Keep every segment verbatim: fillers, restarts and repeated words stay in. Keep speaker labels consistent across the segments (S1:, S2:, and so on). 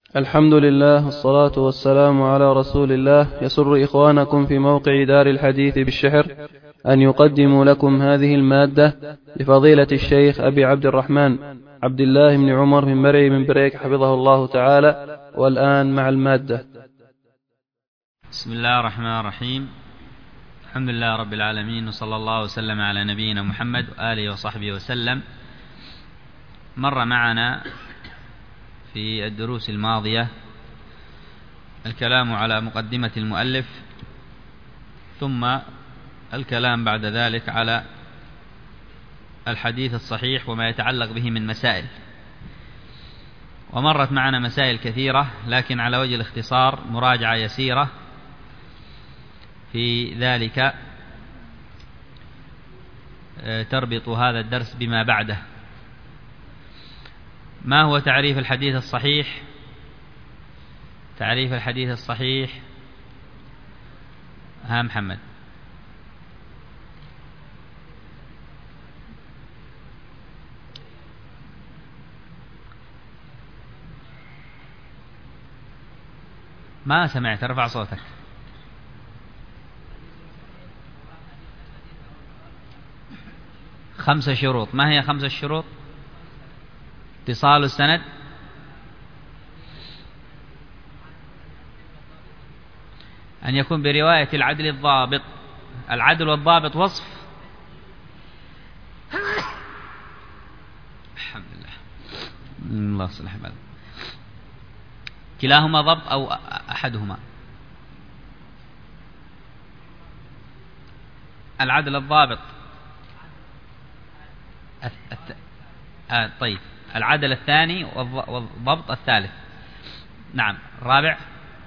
S1: الحمد لله والصلاة والسلام على رسول الله. يسر إخوانكم في موقع دار الحديث بالشحر أن يقدموا لكم هذه المادة لفضيلة الشيخ أبي عبد الرحمن عبد الله بن عمر بن مرعي بن بريك حفظه الله تعالى. والآن مع المادة.
S2: بسم الله الرحمن الرحيم. الحمد لله رب العالمين، وصلى الله وسلم على نبينا محمد وآله وصحبه وسلم. مر معنا في الدروس الماضية الكلام على مقدمة المؤلف، ثم الكلام بعد ذلك على الحديث الصحيح وما يتعلق به من مسائل. ومرت معنا مسائل كثيرة، لكن على وجه الاختصار مراجعة يسيرة في ذلك تربط هذا الدرس بما بعده. ما هو تعريف الحديث الصحيح؟ تعريف الحديث الصحيح ها محمد. ما سمعت، ارفع صوتك. خمسة شروط. ما هي خمسة الشروط؟ اتصال السند، أن يكون برواية العدل الضابط. العدل والضابط وصف. الحمد لله، الله يصلح بالك. كلاهما ضبط أو أحدهما؟ العدل الضابط. آه طيب، العدل الثاني والضبط الثالث. نعم. الرابع؟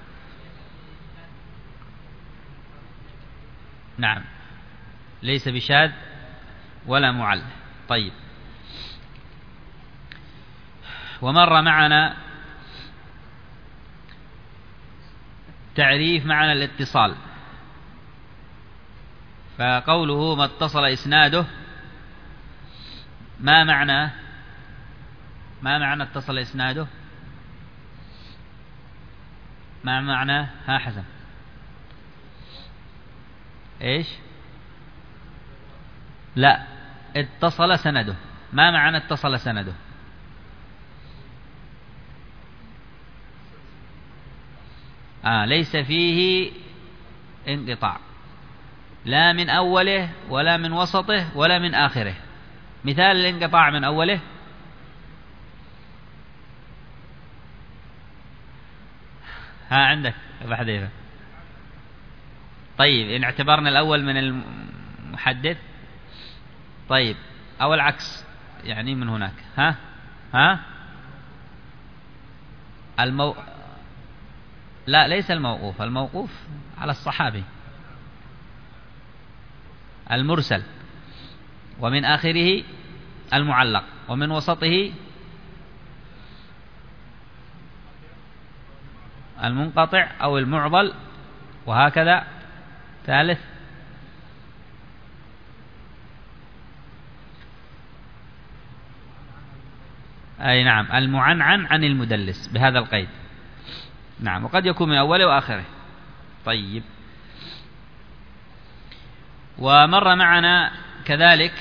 S2: نعم، ليس بشاذ ولا معل. طيب، ومر معنا تعريف معنى الاتصال. فقوله ما اتصل إسناده، ما معنى ما معنى اتصل إسناده؟ ما معنى ها حسن؟ ايش؟ لا، اتصل سنده. ما معنى اتصل سنده؟ آه ليس فيه انقطاع، لا من أوله ولا من وسطه ولا من آخره. مثال الانقطاع من أوله: ها عندك أبو حذيفة. طيب، إن اعتبرنا الأول من المحدث، طيب، أو العكس يعني من هناك. ها ها المو... لا، ليس الموقوف. الموقوف على الصحابي. المرسل، ومن آخره المعلق، ومن وسطه المنقطع أو المعضل، وهكذا. ثالث: أي نعم، المعنعن عن المدلس بهذا القيد. نعم، وقد يكون من أوله وآخره. طيب، ومر معنا كذلك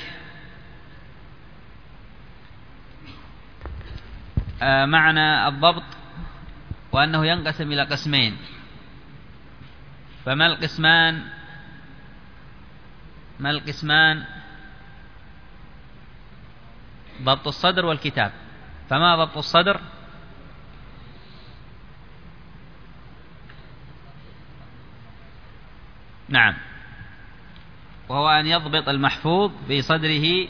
S2: معنى الضبط، وأنه ينقسم إلى قسمين. فما القسمان؟ ما القسمان؟ ضبط الصدر والكتاب. فما ضبط الصدر؟ نعم، وهو أن يضبط المحفوظ في صدره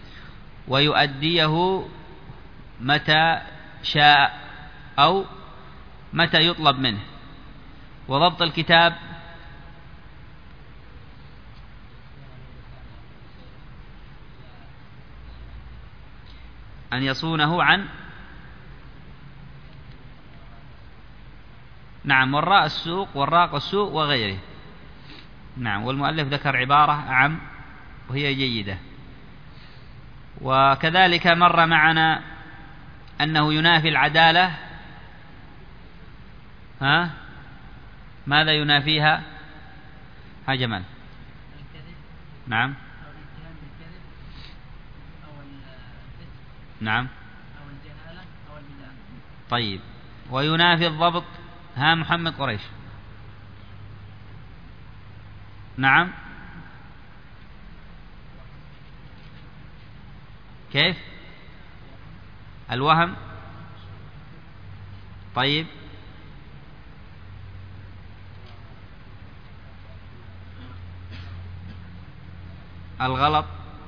S2: ويؤديه متى شاء أو متى يطلب منه. وضبط الكتاب أن يصونه عن نعم وراء السوق وراق السوق وغيره. نعم، والمؤلف ذكر عبارة أعم وهي جيدة. وكذلك مر معنا أنه ينافي العدالة ها ماذا ينافيها؟ ها جمال. نعم نعم. طيب وينافي الضبط؟ ها محمد قريش. نعم كيف؟ الوهم. طيب الغلط،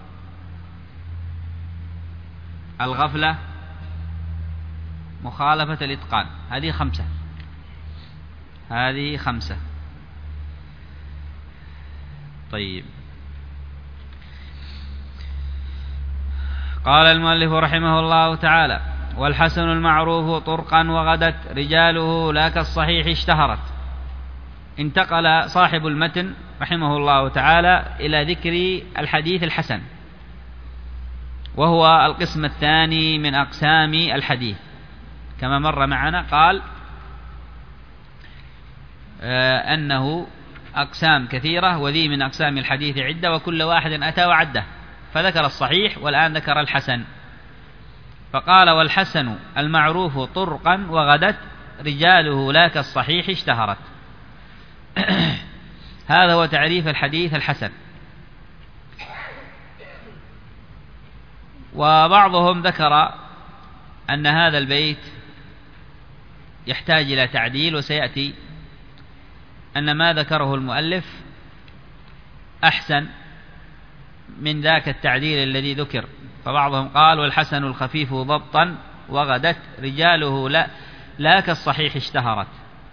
S2: الغفلة، مخالفة الإتقان. هذه خمسة، هذه خمسة. طيب قال المؤلف رحمه الله تعالى: والحسن المعروف طرقا وغدت رجاله لا كالصحيح اشتهرت. انتقل صاحب المتن رحمه الله تعالى إلى ذكر الحديث الحسن، وهو القسم الثاني من أقسام الحديث. كما مر معنا قال آه أنه أقسام كثيرة، وذي من أقسام الحديث عدة، وكل واحد أتى وعده، فذكر الصحيح والآن ذكر الحسن. فقال: والحسن المعروف طرقا وغدت رجاله لا كالصحيح اشتهرت. هذا هو تعريف الحديث الحسن. وبعضهم ذكر أن هذا البيت يحتاج إلى تعديل، وسيأتي أن ما ذكره المؤلف أحسن من ذاك التعديل الذي ذكر. فبعضهم قال: والحسن الخفيف ضبطا وغدت رجاله لا, لا كالصحيح اشتهرت.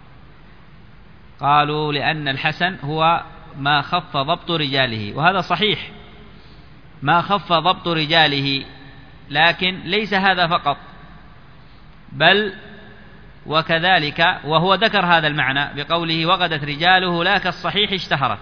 S2: قالوا لأن الحسن هو ما خف ضبط رجاله، وهذا صحيح، ما خف ضبط رجاله، لكن ليس هذا فقط، بل وكذلك، وهو ذكر هذا المعنى بقوله: وغدت رجاله لا كالصحيح اشتهرت،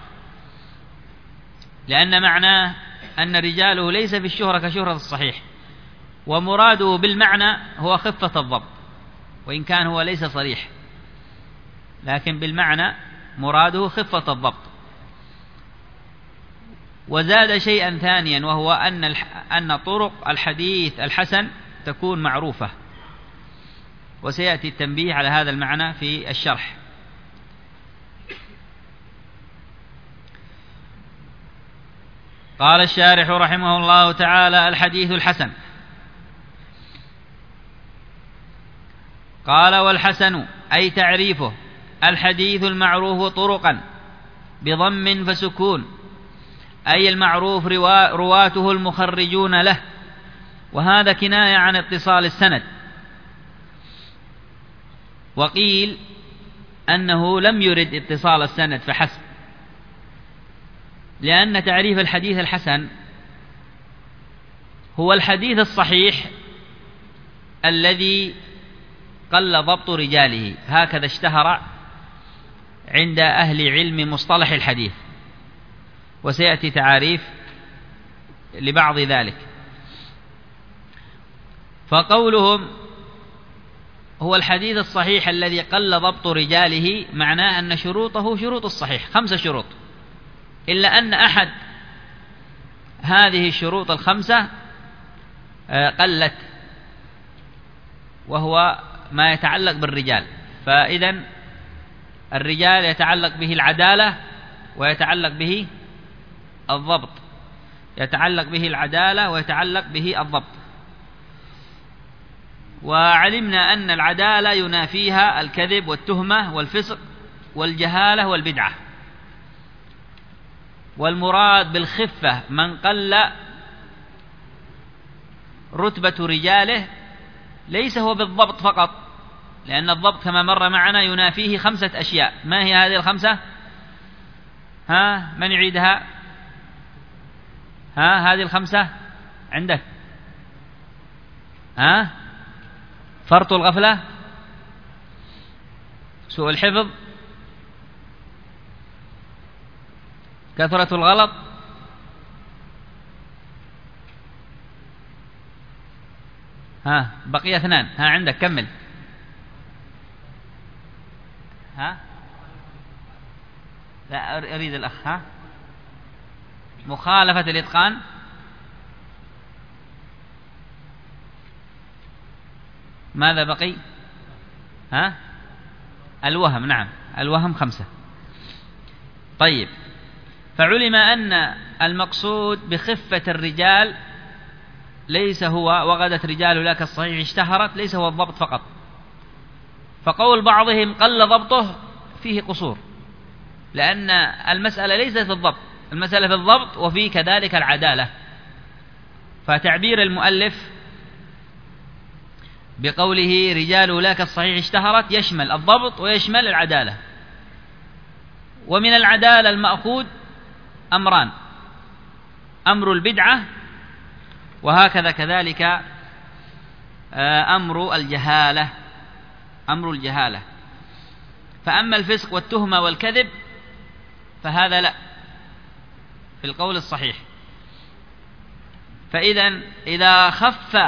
S2: لأن معناه أن رجاله ليس في الشهرة كشهرة الصحيح، ومراده بالمعنى هو خفة الضبط، وإن كان هو ليس صريح، لكن بالمعنى مراده خفة الضبط. وزاد شيئا ثانيا، وهو أن أن طرق الحديث الحسن تكون معروفة، وسيأتي التنبيه على هذا المعنى في الشرح. قال الشارح رحمه الله تعالى: الحديث الحسن. قال: والحسن أي تعريفه الحديث المعروف طرقا بضم فسكون، أي المعروف رواته المخرجون له، وهذا كناية عن اتصال السند. وقيل أنه لم يرد اتصال السند فحسب، لأن تعريف الحديث الحسن هو الحديث الصحيح الذي قل ضبط رجاله، هكذا اشتهر عند أهل علم مصطلح الحديث، وسيأتي تعاريف لبعض ذلك. فقولهم هو الحديث الصحيح الذي قل ضبط رجاله معناه أن شروطه شروط الصحيح، خمسة شروط، إلا أن أحد هذه الشروط الخمسة قلت، وهو ما يتعلق بالرجال. فإذن الرجال يتعلق به العدالة، ويتعلق به الضبط، يتعلق به العدالة ويتعلق به الضبط. وعلمنا أن العدالة ينافيها الكذب والتهمة والفسق والجهالة والبدعة. والمراد بالخفة من قل رتبة رجاله ليس هو بالضبط فقط، لأن الضبط كما مر معنا ينافيه خمسة أشياء. ما هي هذه الخمسة؟ ها من يعيدها؟ ها هذه الخمسة عندك؟ ها فرط الغفلة، سوء الحفظ، كثرة الغلط، ها بقي اثنان. ها عندك كمل. ها لا أريد الأخ. ها مخالفة الإتقان. ماذا بقي؟ ها الوهم. نعم الوهم خمسة. طيب، فعلم أن المقصود بخفة الرجال ليس هو وغدت رجال لك الصحيح اشتهرت، ليس هو الضبط فقط. فقول بعضهم قل ضبطه فيه قصور، لأن المسألة ليست في الضبط، المسألة في الضبط وفي كذلك العدالة. فتعبير المؤلف بقوله رجال لك الصحيح اشتهرت يشمل الضبط ويشمل العدالة. ومن العدالة المأخوذ أمران: أمر البدعة، وهكذا كذلك أمر الجهالة. أمر الجهالة. فأما الفسق والتهمة والكذب فهذا لا في القول الصحيح. فإذا إذا خف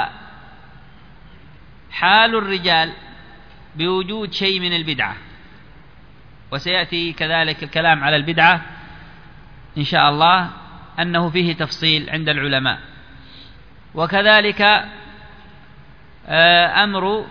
S2: حال الرجال بوجود شيء من البدعة، وسيأتي كذلك الكلام على البدعة إن شاء الله أنه فيه تفصيل عند العلماء. وكذلك أمر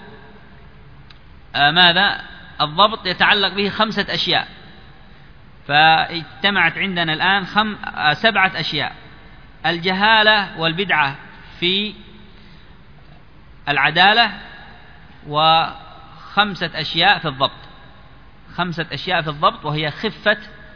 S2: ماذا الضبط يتعلق به خمسة أشياء، فاجتمعت عندنا الآن خم... سبعة أشياء: الجهالة والبدعة في العدالة، وخمسة أشياء في الضبط. خمسة أشياء في الضبط، وهي خفة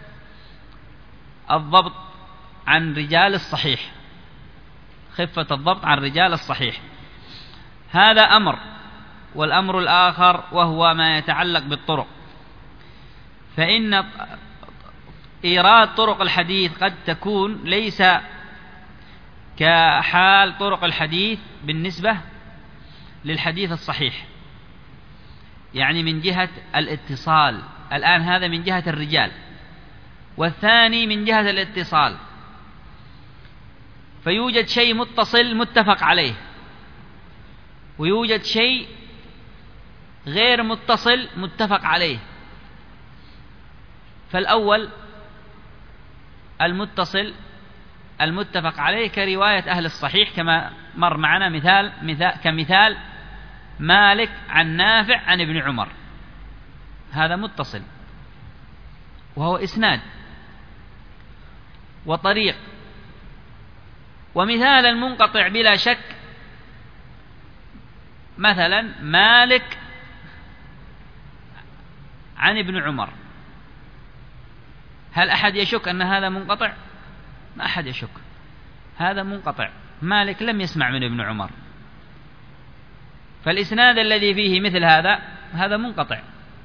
S2: الضبط عن رجال الصحيح. خفة الضبط عن رجال الصحيح هذا أمر. والأمر الآخر وهو ما يتعلق بالطرق، فإن إيراد طرق الحديث قد تكون ليس كحال طرق الحديث بالنسبة للحديث الصحيح، يعني من جهة الاتصال. الآن هذا من جهة الرجال، والثاني من جهة الاتصال. فيوجد شيء متصل متفق عليه، ويوجد شيء غير متصل متفق عليه. فالأول المتصل المتفق عليه كرواية أهل الصحيح كما مر معنا، مثال, مثال كمثال مالك عن نافع عن ابن عمر، هذا متصل وهو إسناد وطريق. ومثال المنقطع بلا شك مثلا مالك عن ابن عمر، هل أحد يشك أن هذا منقطع؟ ما أحد يشك، هذا منقطع. مالك لم يسمع من ابن عمر، فالإسناد الذي فيه مثل هذا هذا منقطع.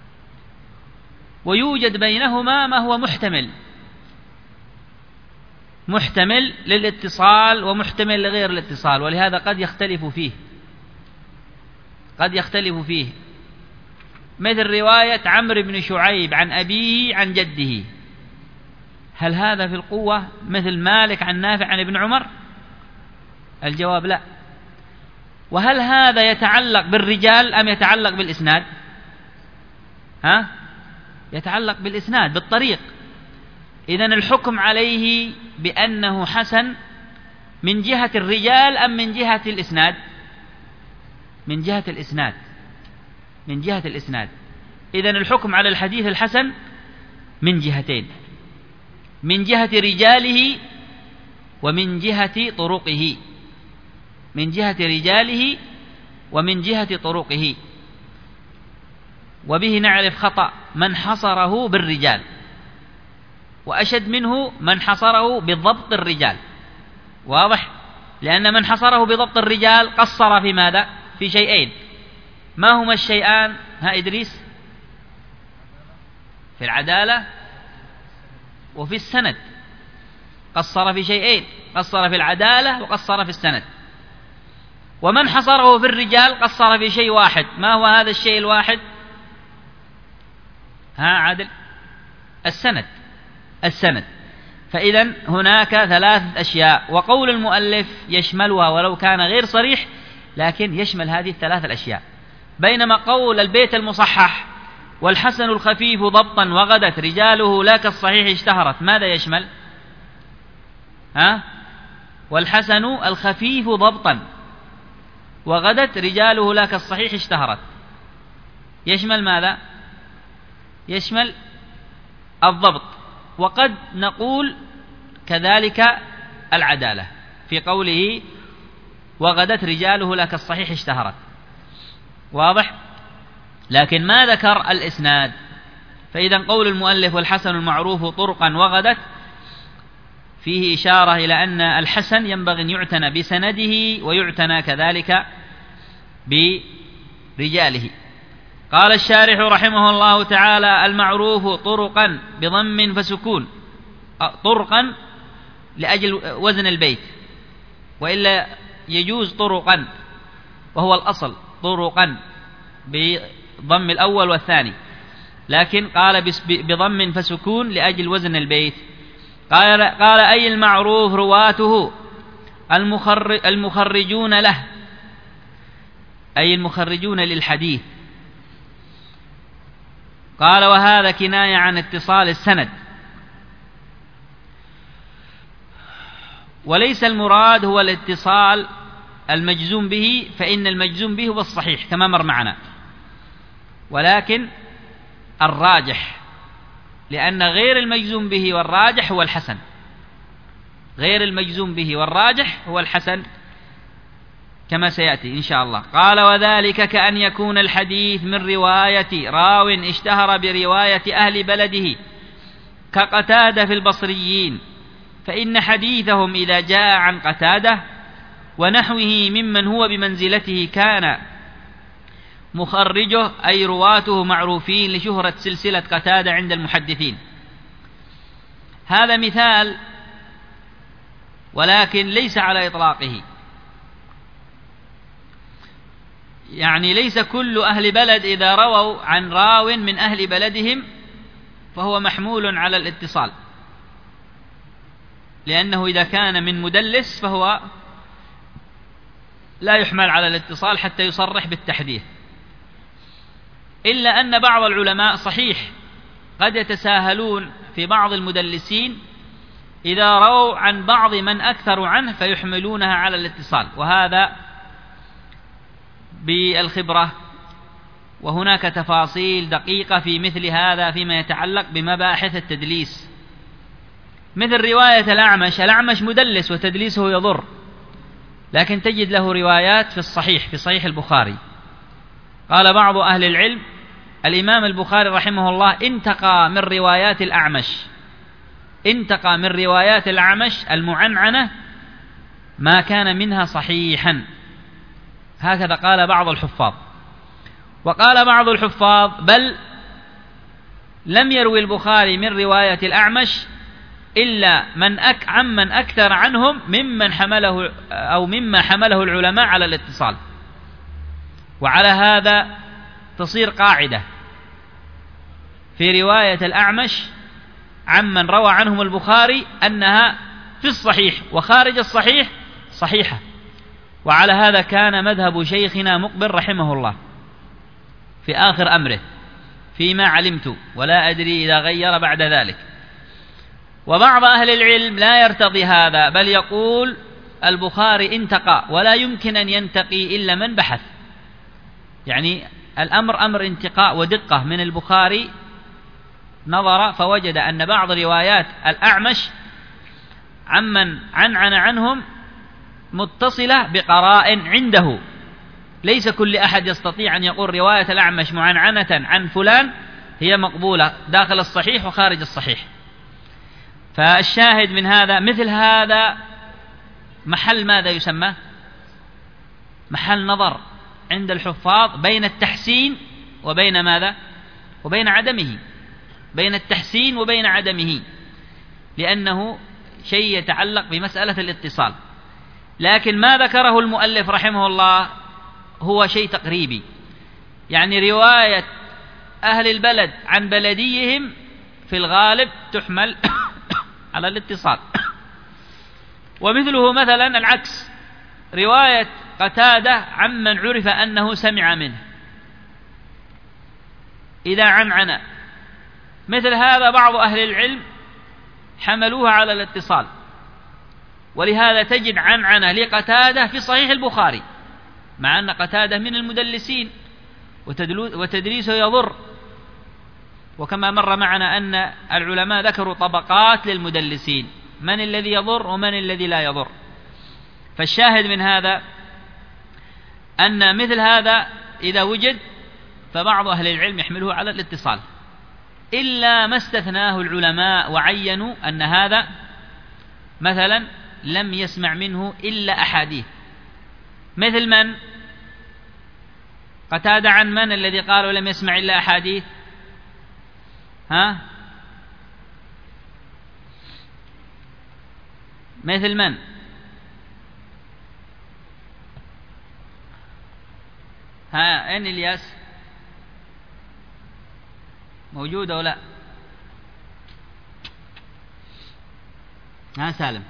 S2: ويوجد بينهما ما هو محتمل، محتمل للاتصال ومحتمل لغير الاتصال، ولهذا قد يختلف فيه قد يختلف فيه مثل رواية عمرو بن شعيب عن أبيه عن جده، هل هذا في القوة مثل مالك عن نافع عن ابن عمر؟ الجواب لا. وهل هذا يتعلق بالرجال أم يتعلق بالإسناد؟ ها؟ يتعلق بالإسناد بالطريق. إذن الحكم عليه بأنه حسن من جهة الرجال أم من جهة الإسناد؟ من جهة الإسناد من جهة الإسناد. إذن الحكم على الحديث الحسن من جهتين: من جهة رجاله ومن جهة طرقه. من جهة رجاله ومن جهة طرقه. وبه نعرف خطأ من حصره بالرجال، وأشد منه من حصره بضبط الرجال. واضح؟ لأن من حصره بضبط الرجال قصر في ماذا؟ في شيئين. ما هما الشيئان؟ ها إدريس؟ في العدالة وفي السند. قصر في شيئين، قصر في العدالة وقصر في السند. ومن حصره في الرجال قصر في شيء واحد. ما هو هذا الشيء الواحد؟ ها عادل؟ السند. السند. فإذا هناك ثلاثة أشياء، وقول المؤلف يشملها ولو كان غير صريح، لكن يشمل هذه الثلاثة الأشياء. بينما قول البيت المصحح والحسن الخفيف ضبطا وغدت رجاله لا كالصحيح اشتهرت، ماذا يشمل؟ ها؟ والحسن الخفيف ضبطا وغدت رجاله لا كالصحيح اشتهرت، يشمل ماذا؟ يشمل الضبط، وقد نقول كذلك العدالة في قوله وغدت رجاله لا كالصحيح اشتهرت، واضح؟ لكن ما ذكر الإسناد، فإذا قول المؤلف والحسن المعروف طرقا وغدت فيه إشارة إلى أن الحسن ينبغي أن يعتنى بسنده ويعتنى كذلك برجاله. قال الشارح رحمه الله تعالى: المعروف طرقا بضم فسكون، طرقا لأجل وزن البيت، وإلا يجوز طرقا وهو الأصل طرقا بضم الأول والثاني، لكن قال بضم فسكون لأجل وزن البيت. قال, قال أي المعروف رواته المخرجون له، أي المخرجون للحديث. قال وهذا كناية عن اتصال السند، وليس المراد هو الاتصال المجزوم به، فإن المجزوم به هو الصحيح كما مر معنا، ولكن الراجح، لأن غير المجزوم به والراجح هو الحسن، غير المجزوم به والراجح هو الحسن كما سيأتي إن شاء الله. قال وذلك كأن يكون الحديث من رواية راو اشتهر برواية أهل بلده كقتادة في البصريين، فإن حديثهم إذا جاء عن قتادة ونحوه ممن هو بمنزلته كان مخرجه أي رواته معروفين لشهرة سلسلة قتادة عند المحدثين. هذا مثال ولكن ليس على إطلاقه، يعني ليس كل أهل بلد إذا رووا عن راو من أهل بلدهم فهو محمول على الاتصال، لأنه إذا كان من مدلس فهو لا يحمل على الاتصال حتى يصرح بالتحديث، إلا أن بعض العلماء صحيح قد يتساهلون في بعض المدلسين إذا رووا عن بعض من أكثر عنه فيحملونها على الاتصال، وهذا بالخبرة، وهناك تفاصيل دقيقة في مثل هذا فيما يتعلق بمباحث التدليس، مثل رواية الأعمش. الأعمش مدلس وتدليسه يضر، لكن تجد له روايات في الصحيح، في صحيح البخاري. قال بعض أهل العلم الإمام البخاري رحمه الله انتقى من روايات الأعمش، انتقى من روايات الأعمش المعنعنة ما كان منها صحيحا، هكذا قال بعض الحفاظ. وقال بعض الحفاظ بل لم يروي البخاري من رواية الأعمش إلا من أك عمن أكثر عنهم ممن حمله أو مما حمله العلماء على الاتصال. وعلى هذا تصير قاعدة في رواية الأعمش عمن روى عنهم البخاري أنها في الصحيح وخارج الصحيح صحيحة. وعلى هذا كان مذهب شيخنا مقبل رحمه الله في آخر أمره فيما علمت، ولا أدري إذا غير بعد ذلك. وبعض أهل العلم لا يرتضي هذا، بل يقول البخاري انتقى ولا يمكن أن ينتقي إلا من بحث، يعني الأمر أمر انتقاء ودقة من البخاري، نظر فوجد أن بعض روايات الأعمش عمن عنعن عنهم متصلة بقرائن عنده، ليس كل أحد يستطيع أن يقول رواية الأعمش معنعنة عن فلان هي مقبولة داخل الصحيح وخارج الصحيح. فالشاهد من هذا مثل هذا محل ماذا يسمى؟ محل نظر عند الحفاظ بين التحسين وبين ماذا؟ وبين عدمه، بين التحسين وبين عدمه، لأنه شيء يتعلق بمسألة الاتصال. لكن ما ذكره المؤلف رحمه الله هو شيء تقريبي، يعني رواية أهل البلد عن بلديهم في الغالب تحمل على الاتصال. ومثله مثلا العكس، رواية قتادة عمن عرف أنه سمع منه، إذا عنعن. مثل هذا بعض أهل العلم حملوها على الاتصال، ولهذا تجد عنعنة لقتادة في صحيح البخاري، مع أن قتادة من المدلسين وتدليسه يضر، وكما مر معنا أن العلماء ذكروا طبقات للمدلسين، من الذي يضر ومن الذي لا يضر. فالشاهد من هذا أن مثل هذا إذا وجد فبعض أهل العلم يحمله على الاتصال، إلا ما استثناه العلماء وعينوا أن هذا مثلا لم يسمع منه إلا أحاديث. مثل من؟ قتادة عن من الذي قالوا لم يسمع إلا أحاديث؟ ها؟ مثل من؟ ها، أين الياس؟ موجود أو لا؟ ها سالم.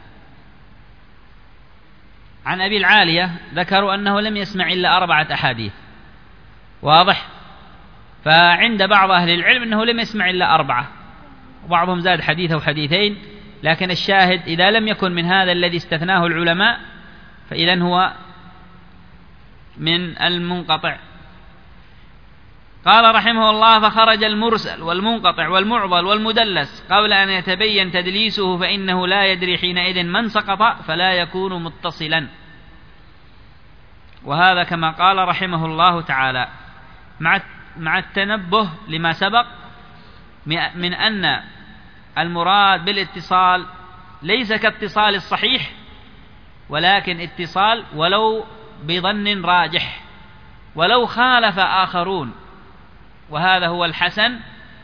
S2: عن أبي العالية ذكروا أنه لم يسمع إلا أربعة أحاديث، واضح؟ فعند بعض أهل العلم أنه لم يسمع إلا أربعة، وبعضهم زاد حديث أو حديثين، لكن الشاهد إذا لم يكن من هذا الذي استثناه العلماء فإذن هو من المنقطع. قال رحمه الله: فخرج المرسل والمنقطع والمعضل والمدلس قبل أن يتبين تدليسه، فإنه لا يدري حينئذ من سقط فلا يكون متصلا. وهذا كما قال رحمه الله تعالى، مع مع التنبه لما سبق من أن المراد بالاتصال ليس كاتصال الصحيح، ولكن اتصال ولو بظن راجح، ولو خالف آخرون، وهذا هو الحسن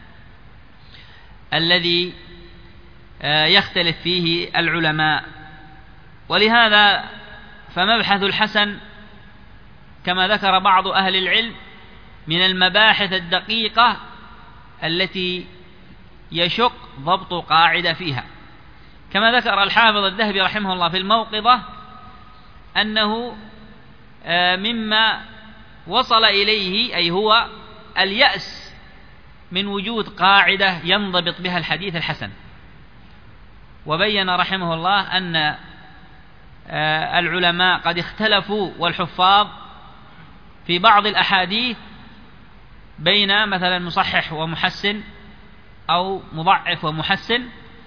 S2: الذي يختلف فيه العلماء. ولهذا فمبحث الحسن كما ذكر بعض أهل العلم من المباحث الدقيقة التي يشق ضبط قاعدة فيها، كما ذكر الحافظ الذهبي رحمه الله في الموقظة أنه مما وصل إليه أي هو اليأس من وجود قاعدة ينضبط بها الحديث الحسن. وبين رحمه الله أن العلماء قد اختلفوا والحفاظ في بعض الأحاديث بين مثلا مصحح ومحسن أو مضعف ومحسن.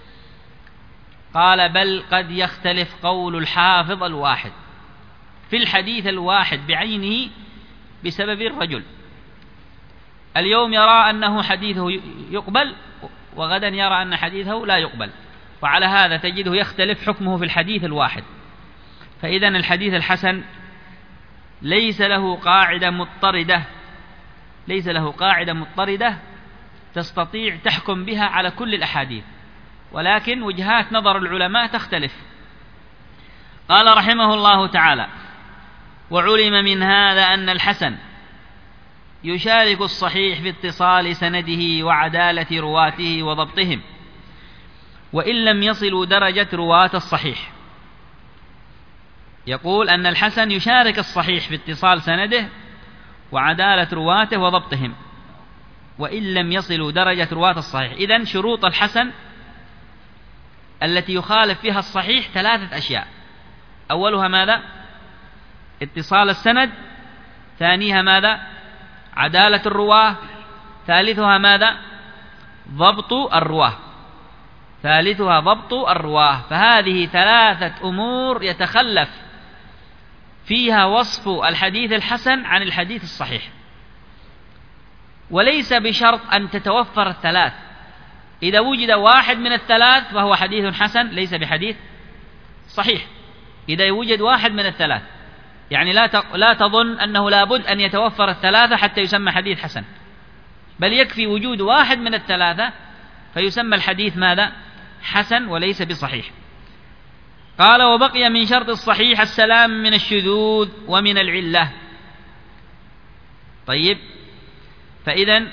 S2: قال: بل قد يختلف قول الحافظ الواحد في الحديث الواحد بعينه بسبب الرجل، اليوم يرى أنه حديثه يقبل وغدا يرى أن حديثه لا يقبل، وعلى هذا تجده يختلف حكمه في الحديث الواحد. فإذن الحديث الحسن ليس له قاعدة مضطردة ليس له قاعدة مضطردة تستطيع تحكم بها على كل الأحاديث، ولكن وجهات نظر العلماء تختلف. قال رحمه الله تعالى: وعلم من هذا أن الحسن يشارك الصحيح في اتصال سنده وعدالة رواته وضبطهم، وإن لم يصلوا درجة رواة الصحيح. يقول أن الحسن يشارك الصحيح في اتصال سنده وعدالة رواته وضبطهم، وإن لم يصلوا درجة رواة الصحيح. إذن شروط الحسن التي يخالف فيها الصحيح ثلاثة أشياء: أولها ماذا؟ اتصال السند، ثانيها ماذا؟ عدالة الرواه، ثالثها ماذا؟ ضبط الرواه ثالثها ضبط الرواه فهذه ثلاثة أمور يتخلف فيها وصف الحديث الحسن عن الحديث الصحيح، وليس بشرط أن تتوفر الثلاث. إذا وجد واحد من الثلاث فهو حديث حسن، ليس بحديث صحيح. إذا يوجد واحد من الثلاث، يعني لا لا تظن أنه لابد أن يتوفر الثلاثة حتى يسمى حديث حسن، بل يكفي وجود واحد من الثلاثة فيسمى الحديث ماذا؟ حسن وليس بصحيح. قال: وبقي من شرط الصحيح السلام من الشذوذ ومن العلة. طيب، فإذن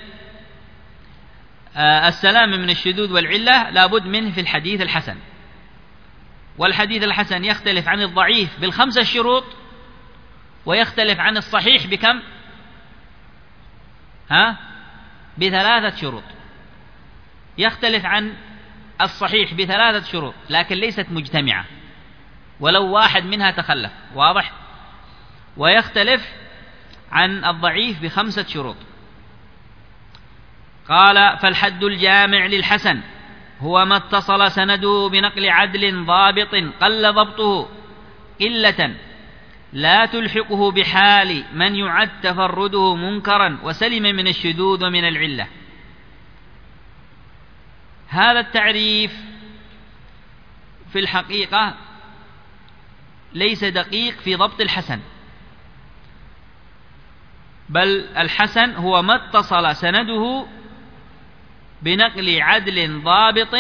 S2: السلام من الشذوذ والعلة لابد منه في الحديث الحسن. والحديث الحسن يختلف عن الضعيف بالخمسة الشروط، ويختلف عن الصحيح بكم؟ ها؟ بثلاثة شروط، يختلف عن الصحيح بثلاثة شروط لكن ليست مجتمعة ولو واحد منها تخلف، واضح؟ ويختلف عن الضعيف بخمسة شروط. قال: فالحد الجامع للحسن هو ما اتصل سنده بنقل عدل ضابط قل ضبطه قلة لا تلحقه بحال من يعد تفرده منكرا وسلم من الشذوذ ومن العلة. هذا التعريف في الحقيقة ليس دقيق في ضبط الحسن، بل الحسن هو ما اتصل سنده بنقل عدل ضابط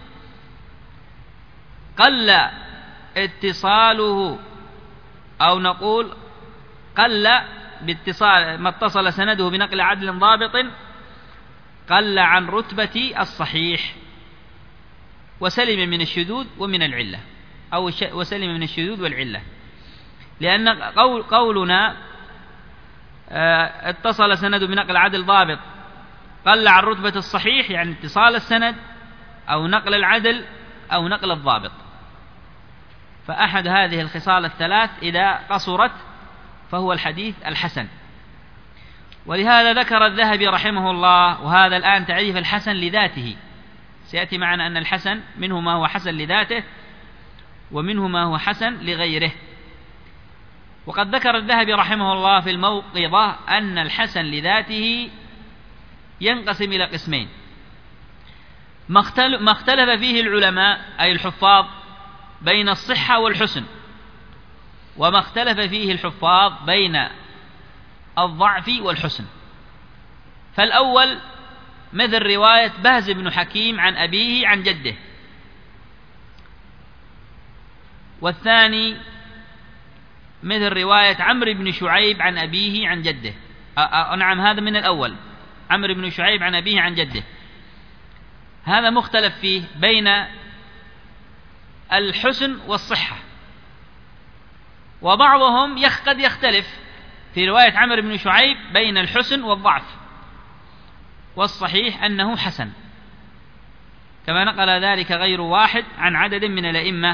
S2: قل اتصاله، أو نقول قل باتصال ما اتصل سنده بنقل عدل ضابط قل عن رتبة الصحيح وسلم من الشذوذ ومن العلة، أو وسلم من الشذوذ والعلة. لأن قول قولنا اتصل سنده بنقل عدل ضابط قل عن رتبة الصحيح، يعني اتصال السند أو نقل العدل أو نقل الضابط، فأحد هذه الخصال الثلاث إذا قصرت فهو الحديث الحسن. ولهذا ذكر الذهبي رحمه الله، وهذا الآن تعريف الحسن لذاته، سيأتي معنا أن الحسن منه ما هو حسن لذاته ومنه ما هو حسن لغيره. وقد ذكر الذهبي رحمه الله في الموقظة أن الحسن لذاته ينقسم إلى قسمين: ما اختلف فيه العلماء أي الحفاظ بين الصحة والحسن، وما اختلف فيه الحفاظ بين الضعف والحسن. فالأول مثل رواية بهز بن حكيم عن أبيه عن جده، والثاني مثل رواية عمرو بن شعيب عن أبيه عن جده. أه نعم هذا من الأول، عمرو بن شعيب عن أبيه عن جده، هذا مختلف فيه بين الحسن والصحة. وبعضهم قد يختلف في رواية عمرو بن شعيب بين الحسن والضعف، والصحيح أنه حسن، كما نقل ذلك غير واحد عن عدد من الأئمة.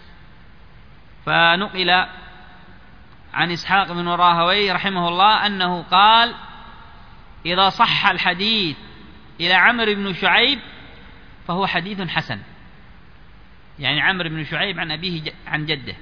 S2: فنقل عن إسحاق بن راهويه رحمه الله أنه قال: إذا صح الحديث إلى عمرو بن شعيب فهو حديث حسن، يعني عمرو بن شعيب عن أبيه عن جده.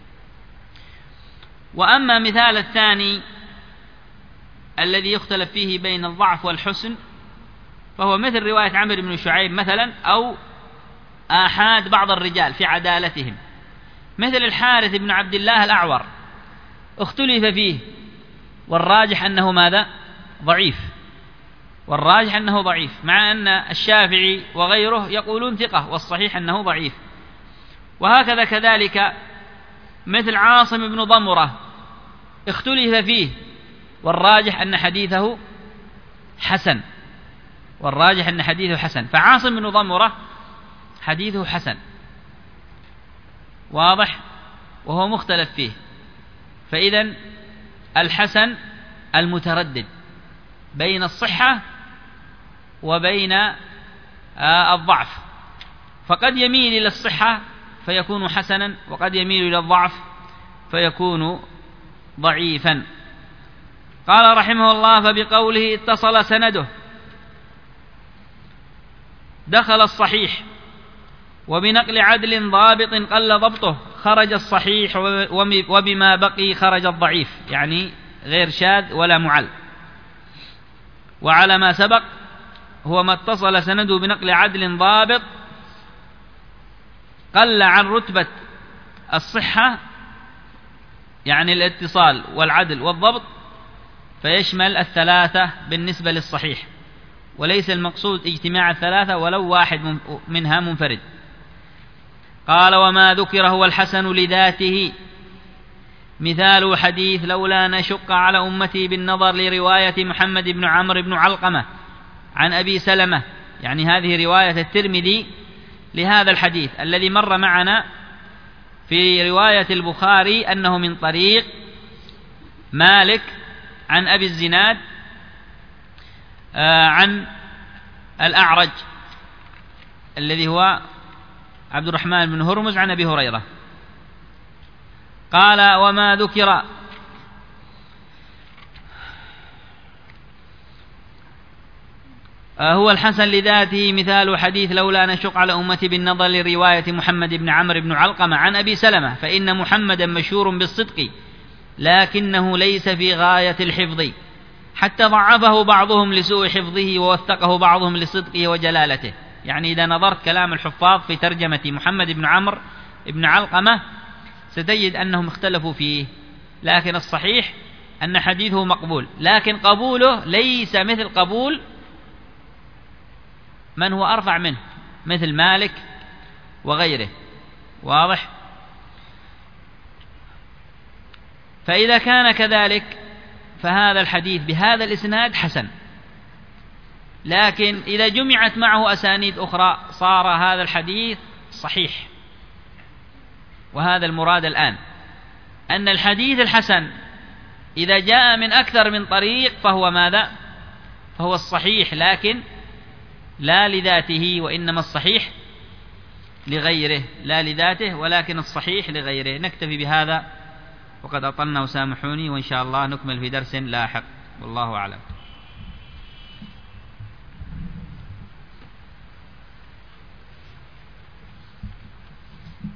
S2: وأما مثال الثاني الذي يختلف فيه بين الضعف والحسن فهو مثل رواية عمرو بن شعيب مثلا، أو آحاد بعض الرجال في عدالتهم، مثل الحارث بن عبد الله الأعور، اختلف فيه والراجح أنه ماذا؟ ضعيف، والراجح أنه ضعيف، مع أن الشافعي وغيره يقولون ثقة والصحيح أنه ضعيف. وهكذا كذلك مثل عاصم بن ضمرة اختلف فيه والراجح أن حديثه حسن، والراجح أن حديثه حسن، فعاصم بن ضمرة حديثه حسن، واضح، وهو مختلف فيه. فإذن الحسن المتردد بين الصحة وبين الضعف، فقد يميل إلى الصحة فيكون حسنا، وقد يميل إلى الضعف فيكون ضعيفا. قال رحمه الله: فبقوله اتصل سنده دخل الصحيح، وبنقل عدل ضابط قل ضبطه خرج الصحيح، وبما بقي خرج الضعيف، يعني غير شاذ ولا معل. وعلى ما سبق هو ما اتصل سنده بنقل عدل ضابط قل عن رتبة الصحة، يعني الاتصال والعدل والضبط، فيشمل الثلاثة بالنسبة للصحيح، وليس المقصود اجتماع الثلاثة ولو واحد منها منفرد. قال: وما ذكر هو الحسن لذاته مثال حديث لولا نشق على أمتي بالنظر لرواية محمد بن عمرو بن علقمة عن أبي سلمة، يعني هذه رواية الترمذي لهذا الحديث الذي مر معنا في رواية البخاري أنه من طريق مالك عن أبي الزناد عن الأعرج الذي هو عبد الرحمن بن هرمز عن أبي هريرة قال وما ذكر هو الحسن لذاته مثال حديث لولا أن أشق على أمتي بالنظر لرواية محمد بن عمرو بن علقمة عن أبي سلمة فإن محمدا مشهور بالصدق لكنه ليس في غاية الحفظ حتى ضعفه بعضهم لسوء حفظه ووثقه بعضهم لصدقه وجلالته. يعني إذا نظرت كلام الحفاظ في ترجمة محمد بن عمرو بن علقمة ستجد أنهم اختلفوا فيه، لكن الصحيح أن حديثه مقبول، لكن قبوله ليس مثل قبول من هو أرفع منه مثل مالك وغيره. واضح؟ فإذا كان كذلك فهذا الحديث بهذا الإسناد حسن، لكن إذا جمعت معه أسانيد أخرى صار هذا الحديث صحيح. وهذا المراد الآن، أن الحديث الحسن إذا جاء من أكثر من طريق فهو ماذا؟ فهو الصحيح، لكن لا لذاته، وإنما الصحيح لغيره، لا لذاته ولكن الصحيح لغيره. نكتفي بهذا وقد أطلنا وسامحوني، وإن شاء الله نكمل في درس لاحق، والله أعلم.